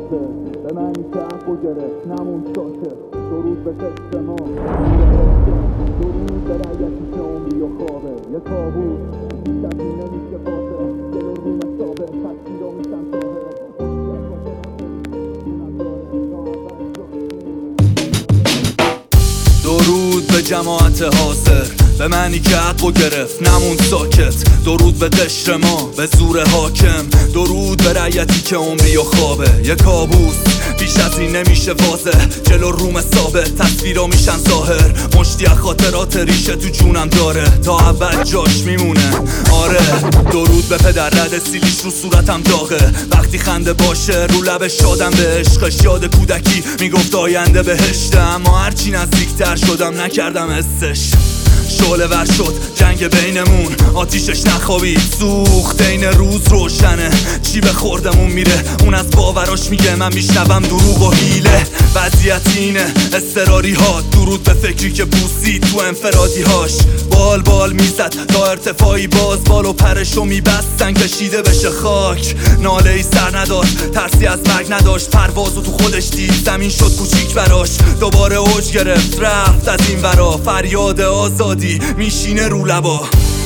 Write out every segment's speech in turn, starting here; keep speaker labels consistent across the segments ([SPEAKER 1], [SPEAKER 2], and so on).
[SPEAKER 1] حاضر به معنی که حقو گرفت نمون ساکت. درود به قصه ما، درود به رعیتی که عمری و خوابه یه کابوس بیش از این نمیشه واسه دل و روم ثابت تصویر رو میشن ظاهر.
[SPEAKER 2] درود به جماعت حاضر به معنی که حقو گرفت نمون ساکت. درود به قشر ما به زور حاکم، درود به رعیتی که عمری و خوابه یه کابوس بیش از این نمیشه واضح. جلو روم ثابت تصویرا میشن ظاهر. مشتی از خاطرات ریشه تو جونم داره تا ابد جاش میمونه. آره درود به پدر رد سیلیش رو صورتم داغه. وقتی خنده باشه رو لبش شادم به عشقش. یاد کودکی میگفت آینده بهشته، اما هرچی نزدیکتر شدم نکردم حسش. شعله ور شد جنگ بینمون، آتیشش نخوابید سوخت این روز روشنه. چی به خوردمون میره اون از باوراش میگه، من میشنوم دروغ و حیله. وضعیت اینه اضطراری ها، درود به فکری که بوسید تو انفرادی هاش. بال بال میزد تا ارتفاعی باز بال و پرشو میبستن کشیده بشه خاک. ناله ای سر نداد ترسی از مرگ نداشت، پروازو تو خودش دید زمین شد کوچیک براش. دوباره اوج گرفت رفت از این ورا، فریاد آزادی میشینه رو لبا.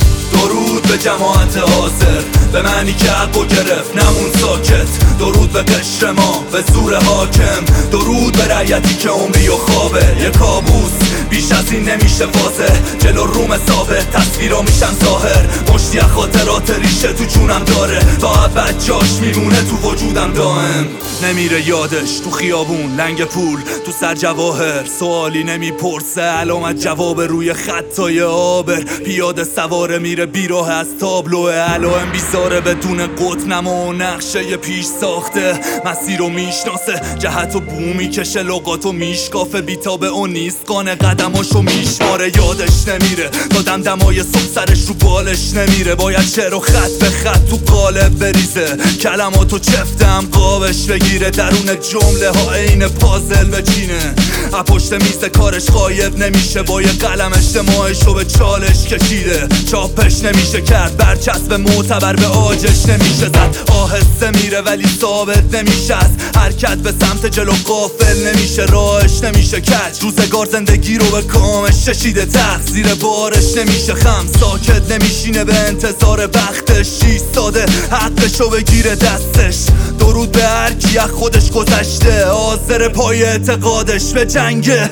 [SPEAKER 2] درود به جماعت حاضر به معنی که حقو گرفت نمون ساکت. درود به قشر ما به زور حاکم، درود به رعیتی که عمری و خوابه یه کابوس بیش از این نمیشه واضح. جلو روم ثابت تصویرا میشن ظاهر. مشتی از خاطرات ریشه تو جونم داره تا ابد جاش میمونه تو وجودم دائم. نمیره یادش تو خیابون لنگ پول تو سر جواهر، سوالی نمیپرسه علامت جواب روی خطای آبر. پیاده سواره میره بیراه از تابلو علائم بیزاره بدون قطنم و نقشه پیش ساخته. مسیرو میشناسه جهت و بو میکشه لغاتو میشکافه. بیتابه اون نیست قانه قدماشو میشماره. یادش نمیره تا دمدمای صبح سرش رو بالش نمیره. باید شعر و خط به خط تو قالب بریزه، کلماتو چفتم قابش بگیره. درون جمله ها عین پازل بچینه. پشت میز کارش غایب نمیشه، با یه قلم اجتماعشو به چالش کشیده. چاپش نمیشه کرد برچسب معتبر به آجش نمیشه زد. آهسته میره ولی ثابت نمیشه، از حرکت به سمت جلو غافل نمیشه. راهش نمیشه کج، روزگار زندگی رو به کامش چشیده. تقصیر بارش نمیشه خم، ساکت نمیشینه به انتظار بختش. ایستاده حقشو بگیره دستش. درود به هر کی از خودش گذشته، حاضر پای اعتقادش به جنگه.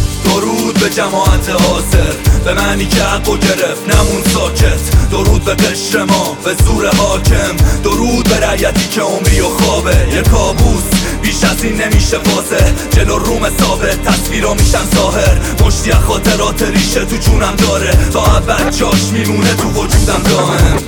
[SPEAKER 2] درود به جماعت حاضر به معنی که حقو گرفت نمون ساکت. درود به قشر ما به زور حاکم، درود به رعیتی که عمری و خوابه یه کابوس بیش از این نمیشه واضح. جلو روم ثابت تصویرا میشن ظاهر. مشتی از خاطرات ریشه تو جونم داره تا ابد جاش میمونه تو وجودم دائم.